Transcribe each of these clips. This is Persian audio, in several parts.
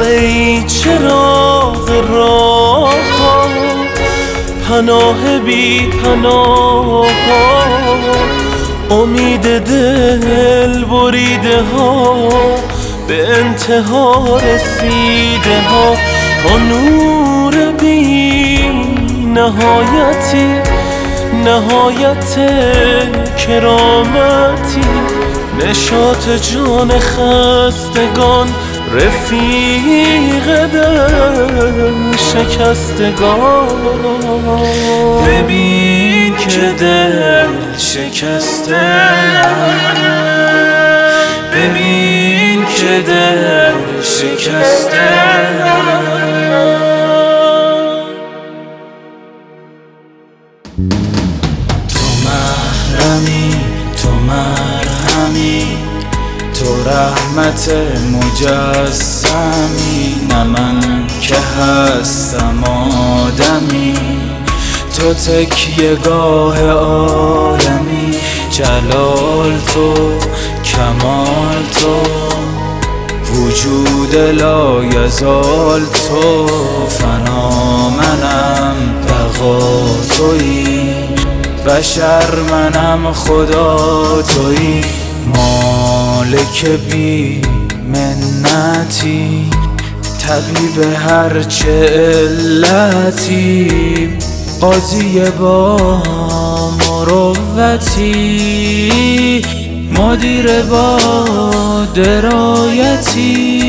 ای چراغ راه ها، پناه بی پناه ها، امید دل بریده ها، به انتها رسیده ها، تا نور بی نهایتی، نهایت کرامتی، نشاط جان خستگان، رفیق دل شکستگان. ببین که دل شکسته، ببین که دل شکسته. تو محرمی، تو مرهمی، تو رحمت مجسمی، نه من که هستم آدمی، تو تکیه‌گاه عالمی، جلال تو، کمال تو، وجود لایزال تو، فنا منم بقا تویی، بشر منم خدا تویی، مالک بی منتی، طبیب هرچه علتی، قاضی با مروتی، مدیر با درایتی.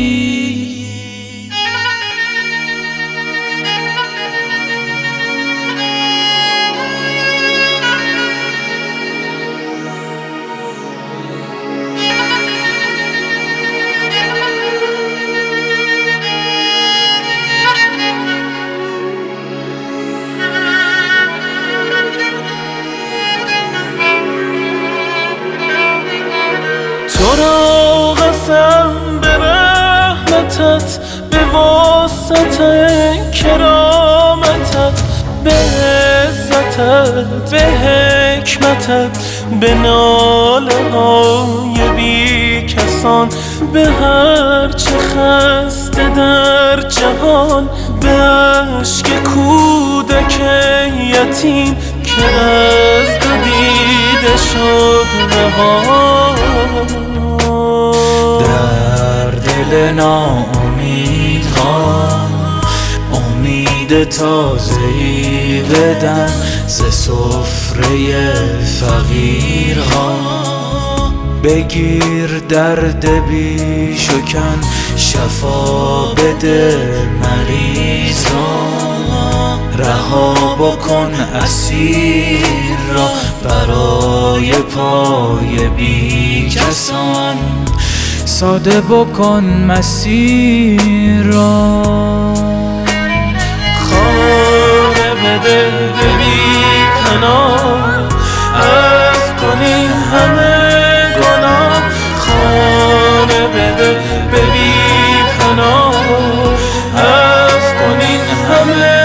تو را قسم به رحمتت، به واسطه کرامتت، به عزتت، به حکمتت، به ناله های بی کسان، به هرچه خسته در جهان، به اشک کودک یتیم که از دو دیده شد روان. در دل ناامیدها امید تازه‌ای بدن، ز سفره فقیرها بگیر درد بی شکن، شفا بده مریض را، رها بکن اسیر را، برای پای بی کسان ساده بکن مسیر را. خانه بده به بی پناه، عفو کنی همه گناه، خانه بده به بی پناه، عفو کنی همه